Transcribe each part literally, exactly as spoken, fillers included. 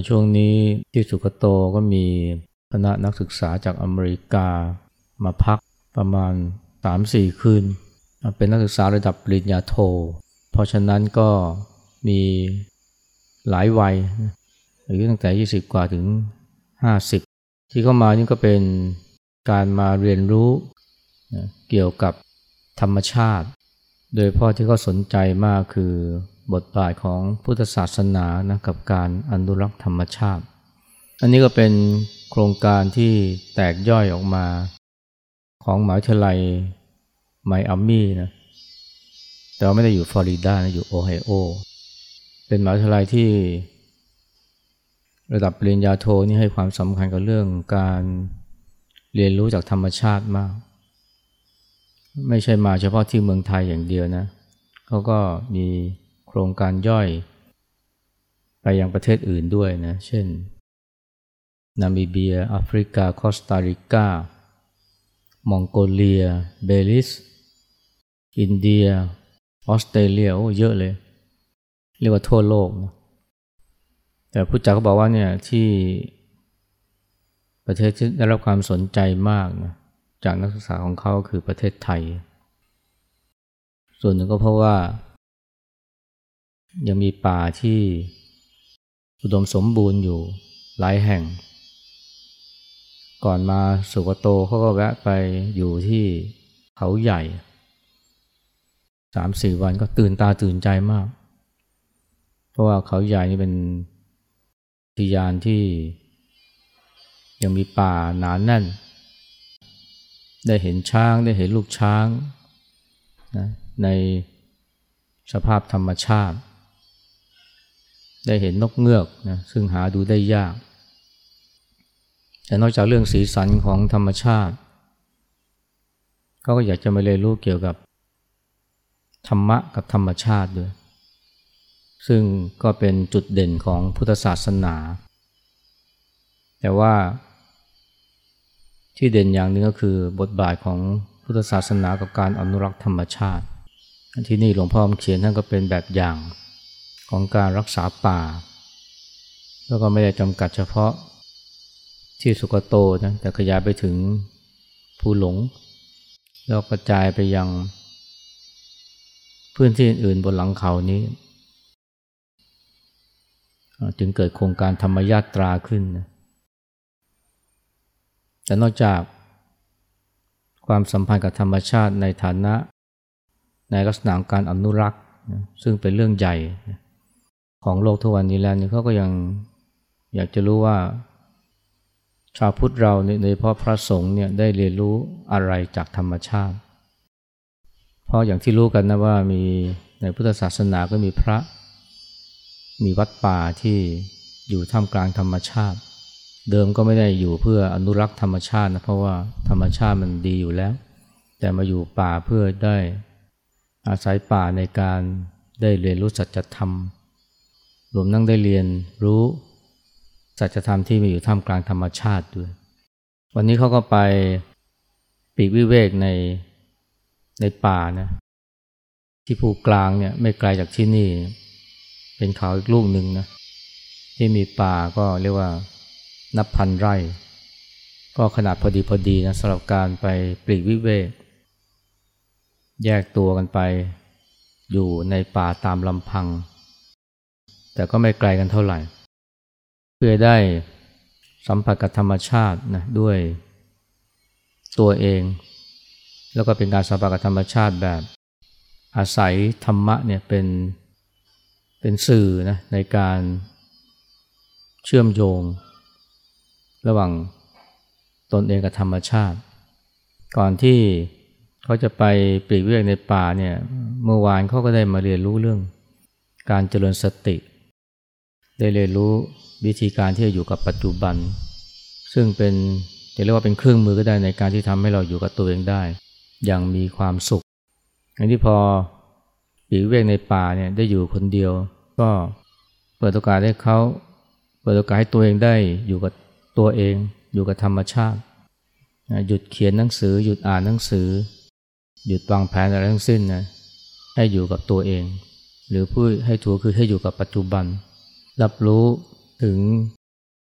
ช่วงนี้ที่สุกโตก็มีคณะนักศึกษาจากอเมริกามาพักประมาณ สามถึงสี่ คืนเป็นนักศึกษาระดับปริญญาโทเพราะฉะนั้นก็มีหลายวัยอายุตั้งแต่ยี่สิบกว่าถึงห้าสิบที่เข้ามานี่ก็เป็นการมาเรียนรู้เกี่ยวกับธรรมชาติโดยเฉพาะที่เขาสนใจมากคือบทบาทของพุทธศาสนานะกับการอนุรักษ์ธรรมชาติอันนี้ก็เป็นโครงการที่แตกย่อยออกมาของมหาวิทยาลัยไมอามี่นะแต่ว่าไม่ได้อยู่ฟลอริดานะอยู่โอไฮโอเป็นมหาวิทยาลัยที่ระดับปริญญาโทนี่ให้ความสำคัญกับเรื่องการเรียนรู้จากธรรมชาติมากไม่ใช่มาเฉพาะที่เมืองไทยอย่างเดียวนะเขาก็มีโครงการย่อยไปยังประเทศอื่นด้วยนะเช่นนามิเบียแอฟริกาคอสตาริกามองโกเลียเบลิสอินเดียออสเตรเลียโอ้เยอะเลยเรียกว่าทั่วโลกนะแต่ผู้จัดก็บอกว่าเนี่ยที่ประเทศที่ได้รับความสนใจมากนะจากนักศึกษาของเขาคือประเทศไทยส่วนหนึ่งก็เพราะว่ายังมีป่าที่อุดมสมบูรณ์อยู่หลายแห่งก่อนมาสุกโตเขาก็แวะไปอยู่ที่เขาใหญ่ สามถึงสี่ วันก็ตื่นตาตื่นใจมากเพราะว่าเขาใหญ่นี่เป็นอุทยานที่ยังมีป่าหนาแน่นได้เห็นช้างได้เห็นลูกช้างนะในสภาพธรรมชาติได้เห็นนกเงือกนะซึ่งหาดูได้ยากแต่นอกจากเรื่องสีสันของธรรมชาติเขาก็อยากจะมาเรียนรู้เกี่ยวกับธรรมะกับธรรมชาติด้วยซึ่งก็เป็นจุดเด่นของพุทธศาสนาแต่ว่าที่เด่นอย่างหนึ่งก็คือบทบาทของพุทธศาสนากับการอนุรักษ์ธรรมชาติที่นี่หลวงพ่อเขียนท่านก็เป็นแบบอย่างของการรักษาป่าแล้วก็ไม่ได้จำกัดเฉพาะที่สุกโตนะแต่ขยายไปถึงภูหลงแล้วกระจายไปยังพื้นที่อื่นบนหลังเขานี้จึงเกิดโครงการธรรมยาตราขึ้นนะแต่นอกจากความสัมพันธ์กับธรรมชาติในฐานะในลักษณะการอนุรักษ์นะซึ่งเป็นเรื่องใหญ่ของโลกทุกวันนี้แล้วนี่เขาก็ยังอยากจะรู้ว่าชาวพุทธเราโดยเฉพาะพระสงฆ์เนี่ยได้เรียนรู้อะไรจากธรรมชาติเพราะอย่างที่รู้กันนะว่ามีในพุทธศาสนาก็มีพระมีวัดป่าที่อยู่ท่ามกลางธรรมชาติเดิมก็ไม่ได้อยู่เพื่ออนุรักษ์ธรรมชาตินะเพราะว่าธรรมชาติมันดีอยู่แล้วแต่มาอยู่ป่าเพื่อได้อาศัยป่าในการได้เรียนรู้สัจธรรมรวมทั้งได้เรียนรู้สัจธรรมที่มีอยู่ท่ามกลางธรรมชาติด้วยวันนี้เขาก็ไปปีกวิเวกในในป่านะที่ภูกลางเนี่ยไม่ไกลจากที่นี่เป็นเขาอีกลูกหนึ่งนะที่มีป่าก็เรียกว่านับพันไร่ก็ขนาดพอดีพอดีนะสำหรับการไปปลีกวิเวกแยกตัวกันไปอยู่ในป่าตามลำพังแต่ก็ไม่ไกลกันเท่าไหร่เพื่อได้สัมผัสกับธรรมชาตินะด้วยตัวเองแล้วก็เป็นการสัมผัสกับธรรมชาติแบบอาศัยธรรมะเนี่ยเป็นเป็นสื่อนะในการเชื่อมโยงระหว่างตนเองกับธรรมชาติก่อนที่เขาจะไปปลีกวิเวกในป่าเนี่ยเมื่อวานเขาก็ได้มาเรียนรู้เรื่องการเจริญสติได้เรียนรู้วิธีการที่จะอยู่กับปัจจุบันซึ่งเป็นจะเรียกว่าเป็นเครื่องมือก็ได้ในการที่ทำให้เราอยู่กับตัวเองได้อย่างมีความสุขอย่างที่พอปลีกวิเวกในป่าเนี่ยได้อยู่คนเดียวก็เปิดโอกาสให้เขาเปิดโอกาสให้ตัวเองได้อยู่กับตัวเองอยู่กับธรรมชาติหยุดเขียนหนังสือหยุดอ่านหนังสือหยุดวางแผนอะไรทั้งสิ้นนะให้อยู่กับตัวเองหรือพูดให้ถูกคือให้อยู่กับปัจจุบันรับรู้ถึง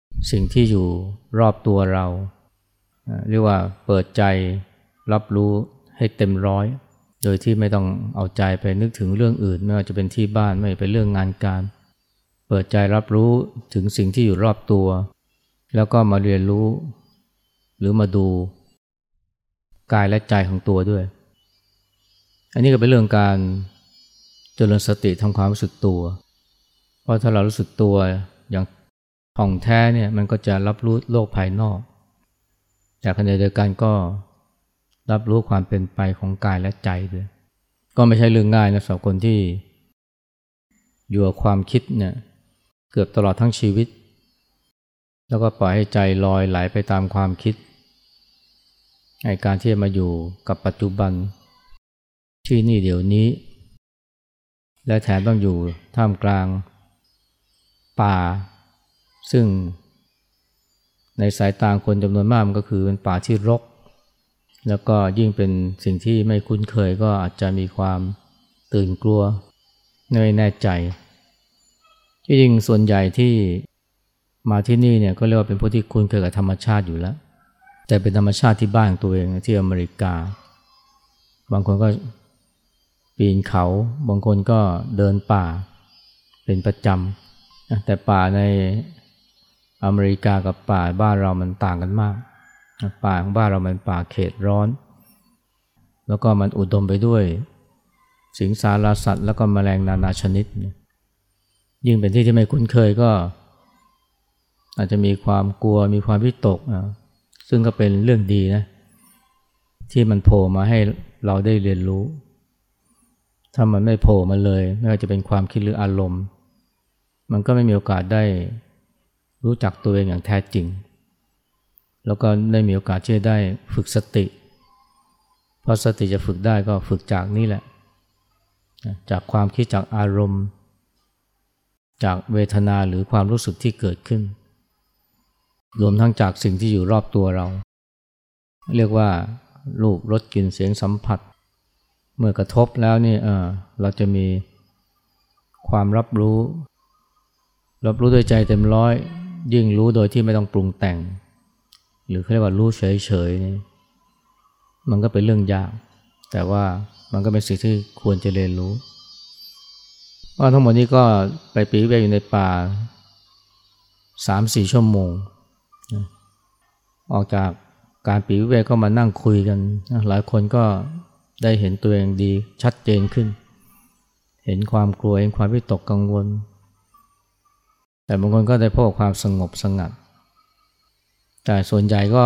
สิ่งที่อยู่รอบตัวเราเรียกว่าเปิดใจรับรู้ให้เต็มร้อยโดยที่ไม่ต้องเอาใจไปนึกถึงเรื่องอื่นไม่ว่าจะเป็นที่บ้านไม่ว่าเป็นเรื่องงานการเปิดใจรับรู้ถึงสิ่งที่อยู่รอบตัวแล้วก็มาเรียนรู้หรือมาดูกายและใจของตัวด้วยอันนี้ก็เป็นเรื่องการเจริญสติทำความรู้สึกตัวเพราะถ้าเรารู้สึกตัวอย่างท่องแท้เนี่ยมันก็จะรับรู้โลกภายนอกแต่ขณะเดียวกันก็รับรู้ความเป็นไปของกายและใจด้วยก็ไม่ใช่เรื่องง่ายนะสำหรับคนที่อยู่กับความคิดเนี่ยเกือบตลอดทั้งชีวิตแล้วก็ปล่อยให้ใจลอยไหลไปตามความคิดในการที่จะมาอยู่กับปัจจุบันที่นี่เดี๋ยวนี้และแถมต้องอยู่ท่ามกลางป่าซึ่งในสายตาคนจำนวนมากมันก็คือเป็นป่าที่รกแล้วก็ยิ่งเป็นสิ่งที่ไม่คุ้นเคยก็อาจจะมีความตื่นกลัวไม่แน่ใจที่จริงส่วนใหญ่ที่มาที่นี่เนี่ยก็เรียกว่าเป็นผู้ที่คุ้นเคยกับธรรมชาติอยู่แล้วแต่เป็นธรรมชาติที่บ้านของตัวเองที่อเมริกาบางคนก็ปีนเขาบางคนก็เดินป่าเป็นประจำแต่ป่าในอเมริกากับป่าบ้านเรามันต่างกันมากป่าของบ้านเรามันป่าเขตร้อนแล้วก็มันอุดมไปด้วยสิงสารสัตว์แล้วก็แมลงนานาชนิดยิ่งเป็นที่ที่ไม่คุ้นเคยก็อาจจะมีความกลัวมีความวิตกซึ่งก็เป็นเรื่องดีนะที่มันโผล่มาให้เราได้เรียนรู้ถ้ามันไม่โผล่มาเลยไม่ว่าจะเป็นความคิดหรืออารมณ์มันก็ไม่มีโอกาสได้รู้จักตัวเองอย่างแท้จริงแล้วก็ได้มีโอกาสที่จะได้ฝึกสติเพราะสติจะฝึกได้ก็ฝึกจากนี่แหละจากความคิดจากอารมณ์จากเวทนาหรือความรู้สึกที่เกิดขึ้นรวมทั้งจากสิ่งที่อยู่รอบตัวเราเรียกว่ารูปรสกลิ่นเสียงสัมผัสเมื่อกระทบแล้วนี่เออเราจะมีความรับรู้รับรู้ด้วยใจเต็มร้อยยิ่งรู้โดยที่ไม่ต้องปรุงแต่งหรือเขาเรียกว่ารู้เฉยๆนี่มันก็เป็นเรื่องยากแต่ว่ามันก็เป็นสิ่งที่ควรจะเรียนรู้ว่าทั้งหมดนี้ก็ไปปีกเวกอยู่ในป่า สามถึงสี่ ชั่วโมงออกจากการปีกเวกก็มานั่งคุยกันหลายคนก็ได้เห็นตัวเองดีชัดเจนขึ้นเห็นความกลัวเห็นความวิตกกังวลแต่บางคนก็ได้พบความสงบสงัดแต่ส่วนใหญ่ก็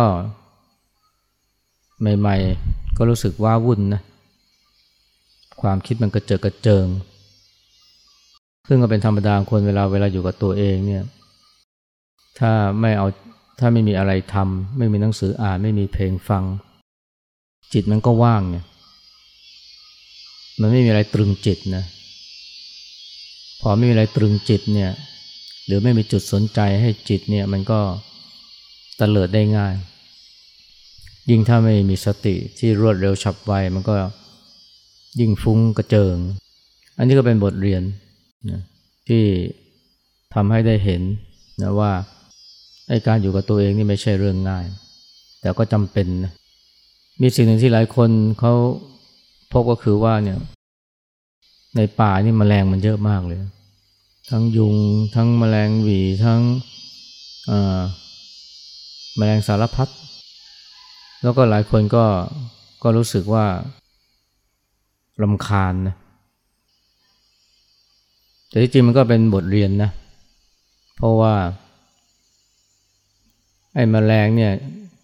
ใหม่ๆก็รู้สึกว้าวุ่นนะความคิดมันกระเจิดกระเจิงซึ่งก็เป็นธรรมดาคนเวลาเวลาอยู่กับตัวเองเนี่ยถ้าไม่เอาถ้าไม่มีอะไรทำไม่มีหนังสืออ่านไม่มีเพลงฟังจิตมันก็ว่างไงมันไม่มีอะไรตรึงจิตนะพอไม่มีอะไรตรึงจิตเนี่ยหรือไม่มีจุดสนใจให้จิตเนี่ยมันก็เตลิดได้ง่ายยิ่งถ้าไม่มีสติที่รวดเร็วฉับไวมันก็ยิ่งฟุ้งกระเจิงอันนี้ก็เป็นบทเรียนนะที่ทำให้ได้เห็นนะว่าไอ้การอยู่กับตัวเองนี่ไม่ใช่เรื่องง่ายแต่ก็จำเป็นนะมีสิ่งหนึ่งที่หลายคนเขาพบก็คือว่าเนี่ยในป่านี่แมลงมันเยอะมากเลยทั้งยุงทั้งแมลงหวี่ทั้งเอ่อแมลงสารพัดแล้วก็หลายคนก็ก็รู้สึกว่ารำคาญนะแต่ที่จริงมันก็เป็นบทเรียนนะเพราะว่าไอ้แมลงเนี่ย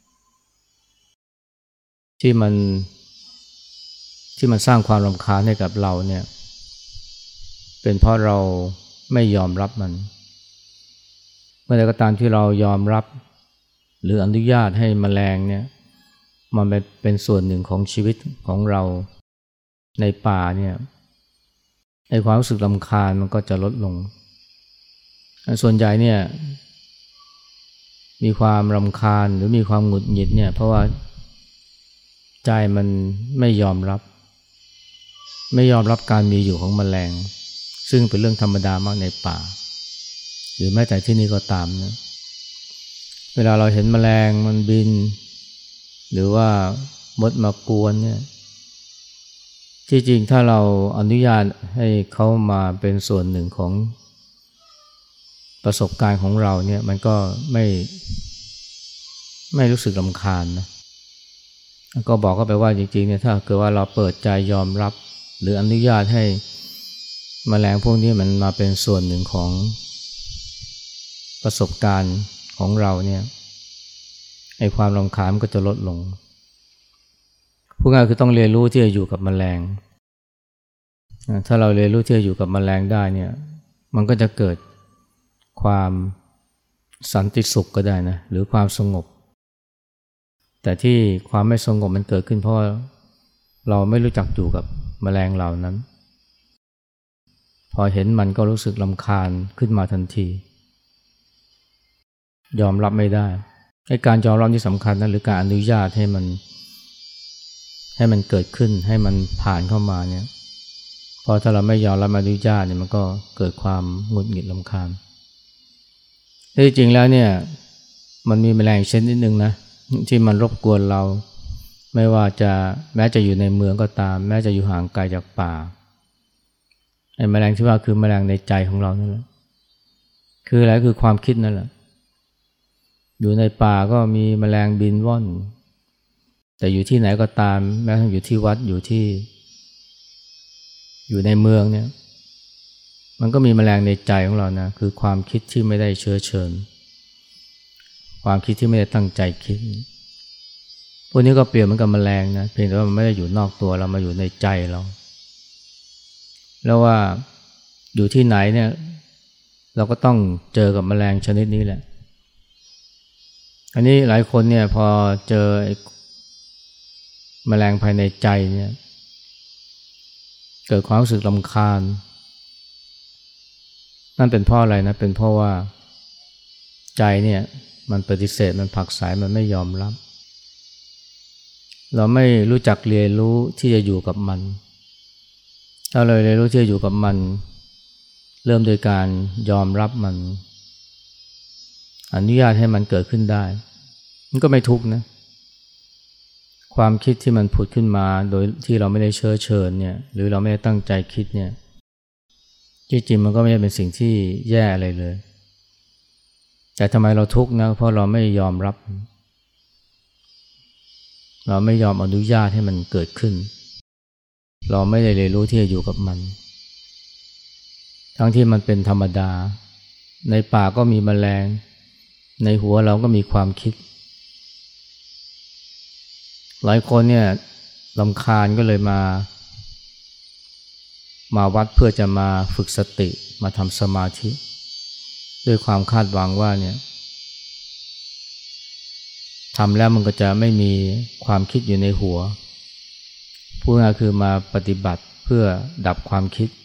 ที่มันที่มันสร้างความรำคาญให้กับเราเนี่ยเป็นเพราะเราไม่ยอมรับมันเมื่อใดก็ตามที่เรายอมรับหรืออนุญาตให้แมลงเนี่ยมันเป็นส่วนหนึ่งของชีวิตของเราในป่าเนี่ยไอ้ความรู้สึกรำคาญมันก็จะลดลงส่วนใหญ่เนี่ยมีความรำคาญหรือมีความหงุดหงิดเนี่ยเพราะว่าใจมันไม่ยอมรับไม่ยอมรับการมีอยู่ของแมลงซึ่งเป็นเรื่องธรรมดามากในป่าหรือแม้แต่ที่นี่ก็ตามนะเวลาเราเห็นแมลงมันบินหรือว่ามดมากวนเนี่ยที่จริงถ้าเราอนุญาตให้เขามาเป็นส่วนหนึ่งของประสบการณ์ของเราเนี่ยมันก็ไม่ไม่รู้สึกรำคาญนะก็บอกเขาไปว่าจริงๆเนี่ยถ้าเกิดว่าเราเปิดใจยอมรับหรืออนุญาตให้แมลงพวกนี้มันมาเป็นส่วนหนึ่งของประสบการณ์ของเราเนี่ยไอ้ความรำคาญมันก็จะลดลงพูดง่ายคือต้องเรียนรู้ที่จะอยู่กับแมลงถ้าเราเรียนรู้ที่จะอยู่กับแมลงได้เนี่ยมันก็จะเกิดความสันติสุขก็ได้นะหรือความสงบแต่ที่ความไม่สงบมันเกิดขึ้นเพราะเราไม่รู้จักอยู่กับแมลงเหล่านั้นพอเห็นมันก็รู้สึกรำคาญขึ้นมาทันทียอมรับไม่ได้ไอ้การยอมรับที่สำคัญนะหรือการอนุญาตให้มันให้มันเกิดขึ้นให้มันผ่านเข้ามาเนี่ยพอถ้าเราไม่ยอมรับอนุญาตเนี่ยมันก็เกิดความหงุดหงิดรำคาญที่จริงแล้วเนี่ยมันมีแมลงชนิดนึงนะที่มันรบกวนเราไม่ว่าจะแม้จะอยู่ในเมืองก็ตามแม้จะอยู่ห่างไกลจากป่าไอ้แมลงที่ว่าคือแมลงในใจของเรานั่นแหละคืออะไรคือความคิดนั่นแหละอยู่ในป่าก็มีแมลงบินว่อนแต่อยู่ที่ไหนก็ตามแม้ทั้งอยู่ที่วัดอยู่ที่อยู่ในเมืองเนี่ยมันก็มีแมลงในใจของเรานะคือความคิดที่ไม่ได้เชื้อเชิญความคิดที่ไม่ได้ตั้งใจคิดพวกนี้ก็เปรียบเหมือนกับแมลงนะเพียงแต่ว่ามันไม่ได้อยู่นอกตัวเรามาอยู่ในใจเราแล้วว่าอยู่ที่ไหนเนี่ยเราก็ต้องเจอกับแมลงชนิดนี้แหละอันนี้หลายคนเนี่ยพอเจอแมลงภายในใจเนี่ยเกิดความรู้สึกรำคาญนั่นเป็นเพราะอะไรนะเป็นเพราะว่าใจเนี่ยมันปฏิเสธมันผลักไสมันไม่ยอมรับเราไม่รู้จักเรียนรู้ที่จะอยู่กับมันถ้าเราเรียนรู้ที่จะอยู่กับมันเริ่มโดยการยอมรับมันอนุญาตให้มันเกิดขึ้นได้มันก็ไม่ทุกข์นะความคิดที่มันผุดขึ้นมาโดยที่เราไม่ได้เชื้อเชิญเนี่ยหรือเราไม่ได้ตั้งใจคิดเนี่ยจริงๆมันก็ไม่ได้เป็นสิ่งที่แย่อะไรเลยแต่ทำไมเราทุกข์นะเพราะเราไม่ยอมรับเราไม่ยอมอนุญาตให้มันเกิดขึ้นเราไม่ได้เรียนรู้ที่จะอยู่กับมันทั้งที่มันเป็นธรรมดาในป่าก็มีแมลงในหัวเราก็มีความคิดหลายคนเนี่ยรำคาญก็เลยมามาวัดเพื่อจะมาฝึกสติมาทำสมาธิด้วยความคาดหวังว่าเนี่ยทำแล้วมันก็จะไม่มีความคิดอยู่ในหัวพูดง่ายคือมาปฏิบัติเพื่อดับความคิด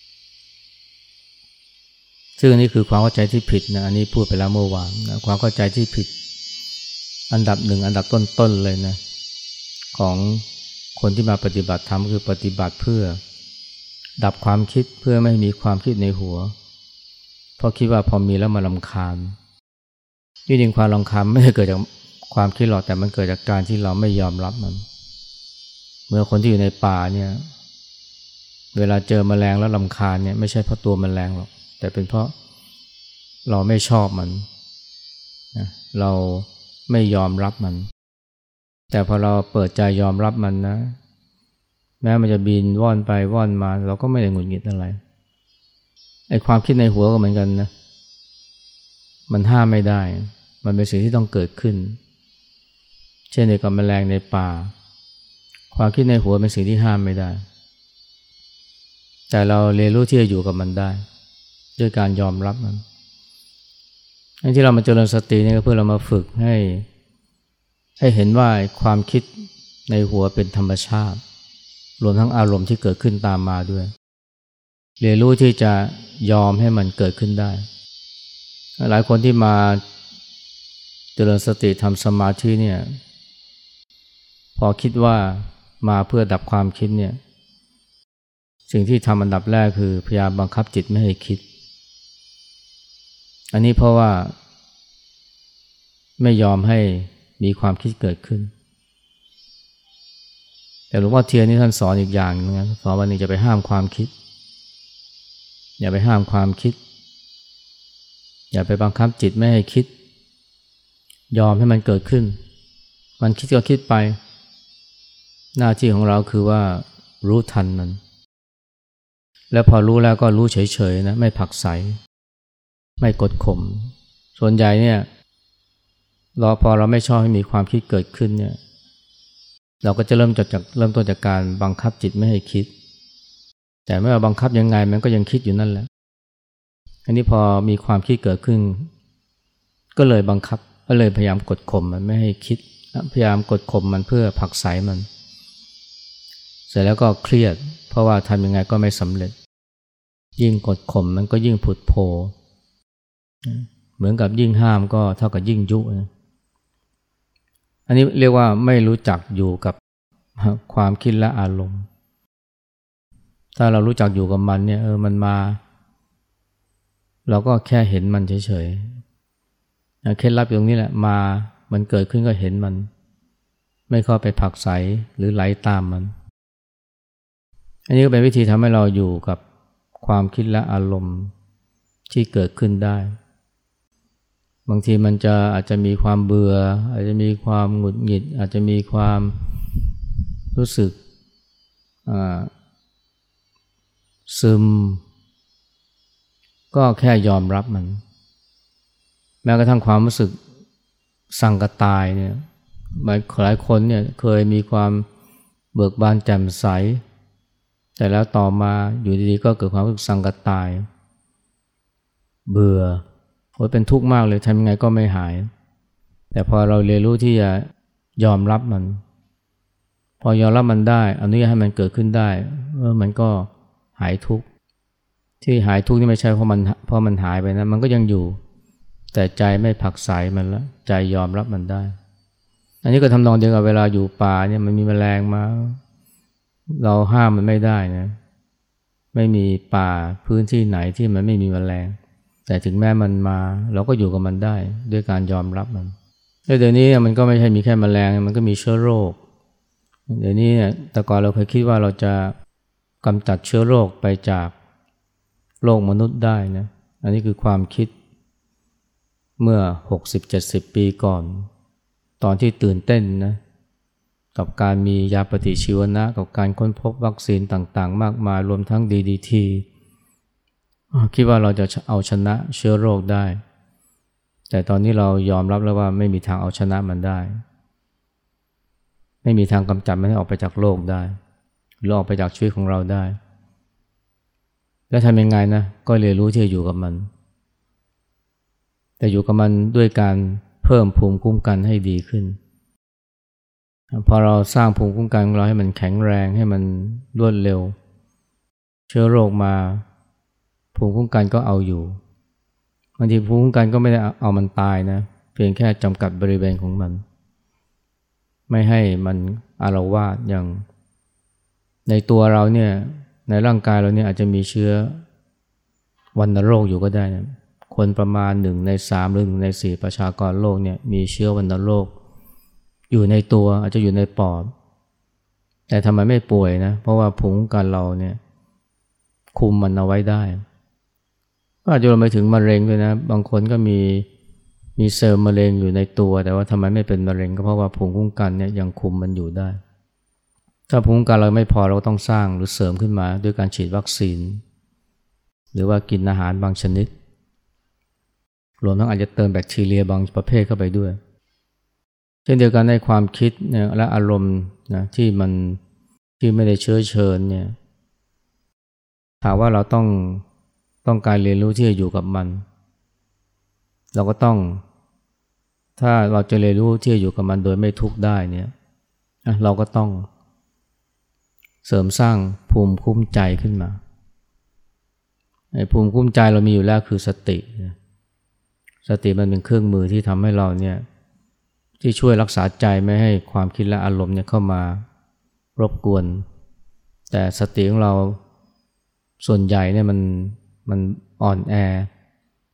ซึ่งอันนี้คือความเข้าใจที่ผิดนะอันนี้พูดไปแล้วเมื่อวานนะความเข้าใจที่ผิดอันดับหนึ่งอันดับต้นๆเลยนะของคนที่มาปฏิบัติธรรมคือปฏิบัติเพื่อดับความคิดเพื่อไม่มีความคิดในหัวเพราะคิดว่าพอมีแล้วมันรำคาญที่จริงความรำคาญไม่ได้เกิดจากความคิดหรอกแต่มันเกิดจากการที่เราไม่ยอมรับมันเมื่อคนที่อยู่ในป่าเนี่ยเวลาเจอแมลงแล้วรำคาญเนี่ยไม่ใช่เพราะตัวแมลงหรอกแต่เป็นเพราะเราไม่ชอบมันนะเราไม่ยอมรับมันแต่พอเราเปิดใจยอมรับมันนะแม้มันจะบินว่อนไปว่อนมาเราก็ไม่ได้หงุดหงิดอะไรไอ้ความคิดในหัวก็เหมือนกันนะมันห้ามไม่ได้มันเป็นสิ่งที่ต้องเกิดขึ้นเช่นเดียวกับแมลงในป่าความคิดในหัวเป็นสิ่งที่ห้ามไม่ได้แต่เราเรียนรู้ที่จะอยู่กับมันได้ด้วยการยอมรับมันอันที่เรามาเจริญสตินี่ก็เพื่อเรามาฝึกให้ให้เห็นว่าความคิดในหัวเป็นธรรมชาติรวมทั้งอารมณ์ที่เกิดขึ้นตามมาด้วยเรียนรู้ที่จะยอมให้มันเกิดขึ้นได้หลายคนที่มาเจริญสติทำสมาธิเนี่ยพอคิดว่ามาเพื่อดับความคิดเนี่ยสิ่งที่ทำอันดับแรกคือพยายามบังคับจิตไม่ให้คิดอันนี้เพราะว่าไม่ยอมให้มีความคิดเกิดขึ้นแต่หลวงพ่อเทียนนี่ท่านสอนอีกอย่างนึงนะสอนว่านี่จะไปห้ามความคิดอย่าไปห้ามความคิดอย่าไปบังคับจิตไม่ให้คิดยอมให้มันเกิดขึ้นมันคิดก็คิดไปหน้าที่ของเราคือว่ารู้ทันมันแล้วพอรู้แล้วก็รู้เฉยๆนะไม่ผลักไสไม่กดข่มส่วนใหญ่เนี่ยเราพอเราไม่ชอบให้มีความคิดเกิดขึ้นเนี่ยเราก็จะเริ่มจากจากเริ่มต้นจากการบังคับจิตไม่ให้คิดแต่ไม่ว่าบังคับยังไงมันก็ยังคิดอยู่นั่นแหละอันนี้พอมีความคิดเกิดขึ้นก็เลยบังคับก็เลยพยายามกดข่มมันไม่ให้คิดพยายามกดข่มมันเพื่อผลักไสมันเสร็จแล้วก็เครียดเพราะว่าทำยังไงก็ไม่สำเร็จยิ่งกดข่มมันก็ยิ่งผุดโผล่เหมือนกับยิ่งห้ามก็เท่ากับยิ่งยุนะอันนี้เรียกว่าไม่รู้จักอยู่กับความคิดและอารมณ์ถ้าเรารู้จักอยู่กับมันเนี่ยเออมันมาเราก็แค่เห็นมันเฉยๆเคล็ดลับอยู่ตรงนี้แหละมามันเกิดขึ้นก็เห็นมันไม่เข้าไปผลักไสหรือไหลตามมันอันนี้ก็เป็นวิธีทำให้เราอยู่กับความคิดและอารมณ์ที่เกิดขึ้นได้บางทีมันจะอาจจะมีความเบื่ออาจจะมีความหงุดหงิดอาจจะมีความรู้สึกซึมก็แค่ยอมรับมันแม้กระทั่งความรู้สึกสังกตายเนี่ยหลายคนเนี่ยเคยมีความเบิกบานแจ่มใสแต่แล้วต่อมาอยู่ดีๆก็เกิดความรู้สึกสังกตายเบื่อโอ้ยเป็นทุกข์มากเลยทำยังไงก็ไม่หายแต่พอเราเรียนรู้ที่จะยอมรับมันพอยอมรับมันได้อนุญาตให้มันเกิดขึ้นได้เออมันก็หายทุกข์ที่หายทุกข์นี่ไม่ใช่เพราะมันเพราะมันหายไปนะมันก็ยังอยู่แต่ใจไม่ผลักไสมันแล้วใจยอมรับมันได้อันนี้ก็ทำนองเดียวกับเวลาอยู่ป่าเนี่ยมันมีแมลงมาเราห้ามมันไม่ได้นะไม่มีป่าพื้นที่ไหนที่มันไม่มีแมลงแต่ถึงแม้มันมาเราก็อยู่กับมันได้ด้วยการยอมรับมันแล้วเดี๋ยวนี้มันก็ไม่ใช่มีแค่แมลงมันก็มีเชื้อโรคเดี๋ยวนี้แต่ก่อนเราเคยคิดว่าเราจะกำจัดเชื้อโรคไปจากโลกมนุษย์ได้นะอันนี้คือความคิดเมื่อ หกสิบเจ็ดสิบ ปีก่อนตอนที่ตื่นเต้นนะกับการมียาปฏิชีวนะกับการค้นพบวัคซีนต่างๆมากมายรวมทั้ง ดี ดี ที คิดว่าเราจะเอาชนะเชื้อโรคได้แต่ตอนนี้เรายอมรับแล้วว่าไม่มีทางเอาชนะมันได้ไม่มีทางกำจัดมันให้ออกไปจากโลกได้หรือออกไปจากชีวิตของเราได้แล้วทำยังไงนะก็เรียนรู้ที่จะอยู่กับมันแต่อยู่กับมันด้วยการเพิ่มภูมิคุ้มกันให้ดีขึ้นพอเราสร้างภูมิคุ้มกันของเราให้มันแข็งแรงให้มันรวดเร็วเชื้อโรคมาภูมิคุ้มกันก็เอาอยู่บางทีภูมิคุ้มกันก็ไม่ได้เอามันตายนะเพียงแค่จำกัดบริเวณของมันไม่ให้มันอาละวาดอย่างในตัวเราเนี่ยในร่างกายเราเนี่ยอาจจะมีเชื้อวัณโรคอยู่ก็ได้นะคนประมาณหนึ่งในสามหรือหนึ่งในสี่ประชากรโลกเนี่ยมีเชื้อวัณโรคอยู่ในตัวอาจจะอยู่ในปอดแต่ทำไมไม่ป่วยนะเพราะว่าภูมิคุ้มกันเราเนี่ยคุมมันเอาไว้ได้ก็อาจจะรวมไปถึงมะเร็งด้วยนะบางคนก็มีมีเซลล์มะเร็งอยู่ในตัวแต่ว่าทำไมไม่เป็นมะเร็งก็เพราะว่าภูมิคุ้มกันเนี่ยยังคุมมันอยู่ได้ถ้าภูมิคุ้มกันเราไม่พอเราก็ต้องสร้างหรือเสริมขึ้นมาด้วยการฉีดวัคซีนหรือว่ากินอาหารบางชนิดรวมทั้งอาจจะเติมแบคทีเรียบางประเภทเข้าไปด้วยเช่นเดียวกันในความคิดเนี่ยและอารมณ์นะที่มันที่ไม่ได้เชื้อเชิญเนี่ยถามว่าเราต้องต้องการเรียนรู้ที่จะอยู่กับมันเราก็ต้องถ้าเราจะเรียนรู้ที่จะอยู่กับมันโดยไม่ทุกข์ได้เนี่ยเราก็ต้องเสริมสร้างภูมิคุ้มใจขึ้นมาไอ้ภูมิคุ้มใจเรามีอยู่แล้วคือสติสติมันเป็นเครื่องมือที่ทำให้เราเนี่ยที่ช่วยรักษาใจไม่ให้ความคิดและอารมณ์เนี่ยเข้ามารบกวนแต่สติของเราส่วนใหญ่เนี่ยมันมันอ่อนแอ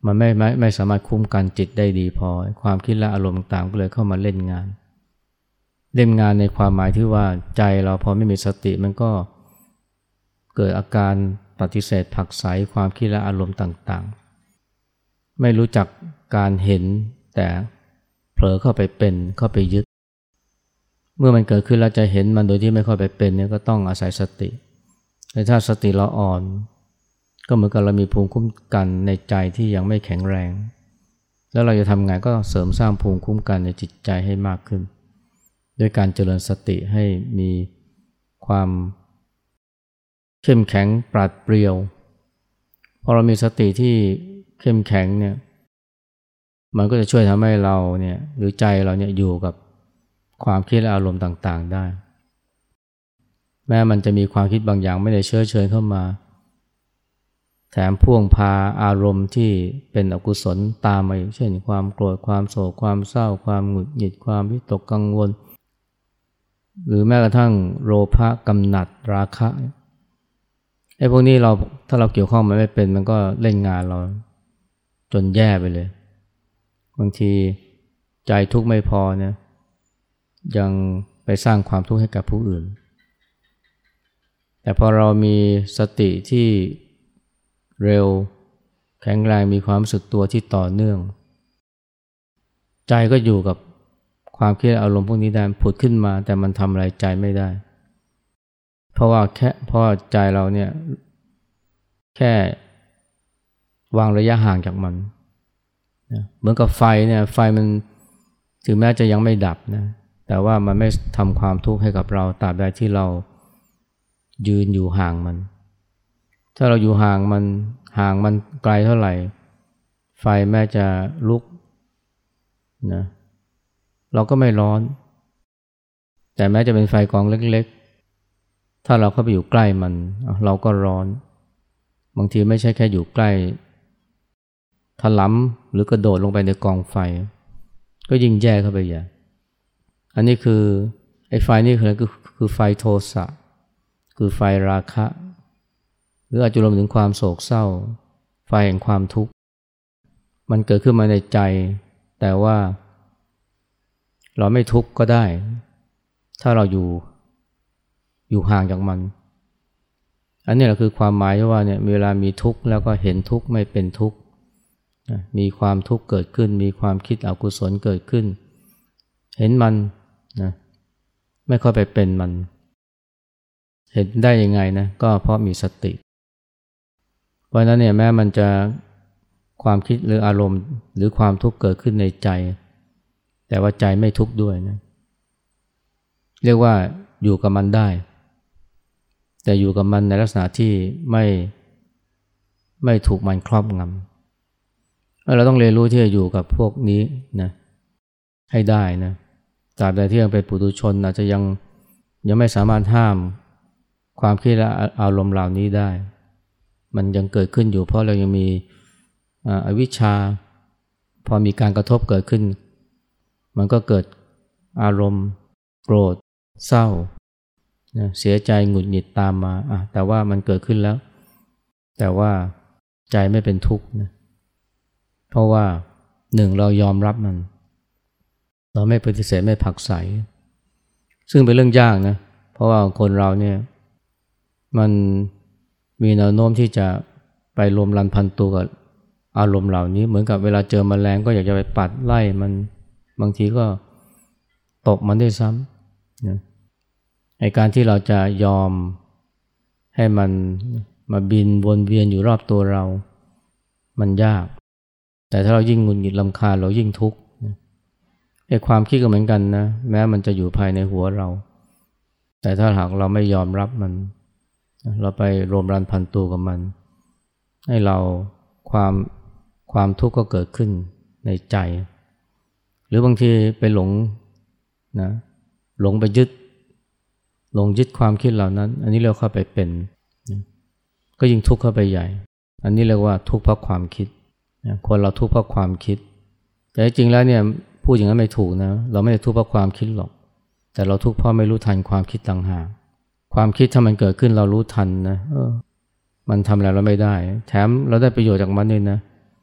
มันไม่ไม่ไม่สามารถคุ้มกันจิตได้ดีพอความคิดและอารมณ์ต่างๆก็เลยเข้ามาเล่นงานเล่นงานในความหมายที่ว่าใจเราพอไม่มีสติมันก็เกิดอาการปฏิเสธผลักไสความคิดและอารมณ์ต่างๆไม่รู้จักการเห็นแต่เผลอเข้าไปเป็นเข้าไปยึดเมื่อมันเกิดขึ้นแล้วจะเห็นมันโดยที่ไม่เข้าไปเป็นเนี่ยก็ต้องอาศัยสติแต่ถ้าสติเราอ่อนก็เหมือนกับเรามีภูมิคุ้มกันในใจที่ยังไม่แข็งแรงแล้วเราจะทำไงก็เสริมสร้างภูมิคุ้มกันในจิตใจให้มากขึ้นด้วยการเจริญสติให้มีความเข้มแข็งปราดเปรียวพอเรามีสติที่เข้มแข็งเนี่ยมันก็จะช่วยทำให้เราเนี่ยหรือใจเราเนี่ยอยู่กับความคิดและอารมณ์ต่างๆได้แม้มันจะมีความคิดบางอย่างไม่ได้เชื้อเชิญเข้ามาแถมพ่วงพาอารมณ์ที่เป็นอกุศลตามมาเช่นความโกรธความโศกความเศร้าความหงุดหงิดความวิตกกังวลหรือแม้กระทั่งโลภะกำหนัดราคะไอ้พวกนี้เราถ้าเราเกี่ยวข้องมันไม่เป็นมันก็เล่นงานเราจนแย่ไปเลยบางทีใจทุกข์ไม่พอเนี่ยยังไปสร้างความทุกข์ให้กับผู้อื่นแต่พอเรามีสติที่เร็วแข็งแรงมีความรู้สึกตัวที่ต่อเนื่องใจก็อยู่กับความคิดอารมณ์พวกนี้ได้ผุดขึ้นมาแต่มันทำอะไรใจไม่ได้เพราะว่าแค่เพราะใจเราเนี่ยแค่วางระยะห่างจากมันนะเหมือนกับไฟเนี่ยไฟมันถึงแม้จะยังไม่ดับนะแต่ว่ามันไม่ทำความทุกข์ให้กับเราตราบใดที่เรายืนอยู่ห่างมันถ้าเราอยู่ห่างมันห่างมันไกลเท่าไหร่ไฟแม้จะลุกนะเราก็ไม่ร้อนแต่แม้จะเป็นไฟกองเล็กๆถ้าเราเข้าไปอยู่ใกล้มันเราก็ร้อนบางทีไม่ใช่แค่อยู่ใกล้ถลำหรือกระโดดลงไปในกองไฟก็ยิ่งแย่เข้าไปใหญ่อันนี้คือไอ้ไฟนี่คือคือคือไฟโทสะคือไฟราคะหรืออาจจะรวมถึงความโศกเศร้าไฟแห่งความทุกข์มันเกิดขึ้นมาในใจแต่ว่าเราไม่ทุกข์ก็ได้ถ้าเราอยู่อยู่ห่างจากมันอันนี้แหละคือความหมายว่าเนี่ยเวลามีทุกข์แล้วก็เห็นทุกข์ไม่เป็นทุกข์มีความทุกข์เกิดขึ้นมีความคิดอกุศลเกิดขึ้นเห็นมันนะไม่ค่อยไปเป็นมันเห็นได้ยังไงนะก็เพราะมีสติเพราะนั้นเนี่ยแม้มันจะความคิดหรืออารมณ์หรือความทุกข์เกิดขึ้นในใจแต่ว่าใจไม่ทุกข์ด้วยนะเรียกว่าอยู่กับมันได้แต่อยู่กับมันในลักษณะที่ไม่ไม่ถูกมันครอบงำเราต้องเรียนรู้ที่จะอยู่กับพวกนี้นะให้ได้นะตราบใดที่ยังเป็นปุถุชนอาจจะยังยังไม่สามารถห้ามความคิดและอารมณ์เหล่านี้ได้มันยังเกิดขึ้นอยู่เพราะเรายังมีอวิชชาพอมีการกระทบเกิดขึ้นมันก็เกิดอารมณ์โกรธเศร้านะเสียใจหงุดหงิดตามมาอ่ะแต่ว่ามันเกิดขึ้นแล้วแต่ว่าใจไม่เป็นทุกข์นะเพราะว่าหนึ่งเรายอมรับมันเราไม่ปฏิเสธไม่ผลักไสซึ่งเป็นเรื่องยากนะเพราะว่าคนเราเนี่ยมันมีแนวโน้มที่จะไปรวมรันพันตัวกับอารมณ์เหล่านี้เหมือนกับเวลาเจอแมลงก็อยากจะไปปัดไล่มันบางทีก็ตบมันด้วยซ้ำนะในการที่เราจะยอมให้มันมาบินวนเวียนอยู่รอบตัวเรามันยากแต่ถ้าเรายิ่งหงุดหงิดรำคาญเรายิ่งทุกข์ไอ้ความคิดก็เหมือนกันนะแม้มันจะอยู่ภายในหัวเราแต่ถ้าหากเราไม่ยอมรับมันเราไปรวมรันพันตัวกับมันให้เราความความทุกข์ก็เกิดขึ้นในใจหรือบางทีไปหลงนะหลงไปยึดหลงยึดความคิดเหล่านั้นอันนี้เราเข้าไปเป็นนะก็ยิ่งทุกข์เข้าไปใหญ่อันนี้เรียกว่าทุกข์เพราะความคิดนะคนเราทุกข์เพราะความคิดแต่จริงแล้วเนี่ยพูดอย่างนั้นไม่ถูกนะเราไม่ได้ทุกข์เพราะความคิดหรอกแต่เราทุกข์เพราะไม่รู้ทันความคิดต่างหากความคิดถ้ามันเกิดขึ้นเรารู้ทันนะเออมันทำอะไรเราไม่ได้แถมเราได้ประโยชน์จากมันด้วยนะเอ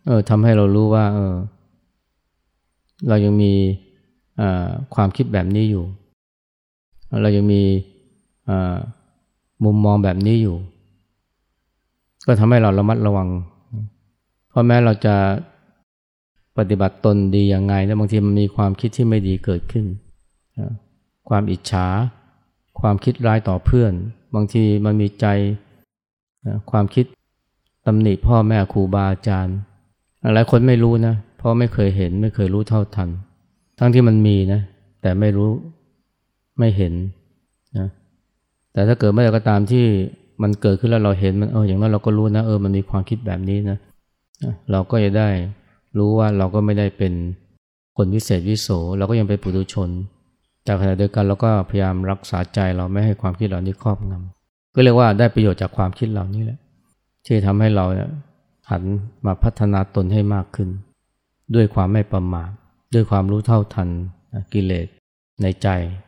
ออทำให้เรารู้ว่าเออเรายังมีความคิดแบบนี้อยู่เรายังมีมุมมองแบบนี้อยู่ก็ทำให้เราระมัดระวังเพราะแม้เราจะปฏิบัติตนดียังไงแล้วบางทีมันมีความคิดที่ไม่ดีเกิดขึ้นความอิจฉาความคิดร้ายต่อเพื่อนบางทีมันมีใจความคิดตำหนิพ่อแม่ครูบาอาจารย์หลายคนไม่รู้นะเพราะไม่เคยเห็นไม่เคยรู้เท่าทันทั้งที่มันมีนะแต่ไม่รู้ไม่เห็นนะแต่ถ้าเกิดเมื่อใดก็ตามที่มันเกิดขึ้นแล้วเราเห็นมันเอออย่างนั้นเราก็รู้นะเออมันมีความคิดแบบนี้นะเราก็จะได้รู้ว่าเราก็ไม่ได้เป็นคนวิเศษวิโสเราก็ยังเป็นปุถุชนแต่ขณะเดียวกันเราก็พยายามรักษาใจเราไม่ให้ความคิดเหล่านี้ครอบงำก็เรียกว่าได้ประโยชน์จากความคิดเหล่านี้แหละที่ทำให้เราหันมาพัฒนาตนให้มากขึ้นด้วยความไม่ประมาทด้วยความรู้เท่าทันกิเลสในใจ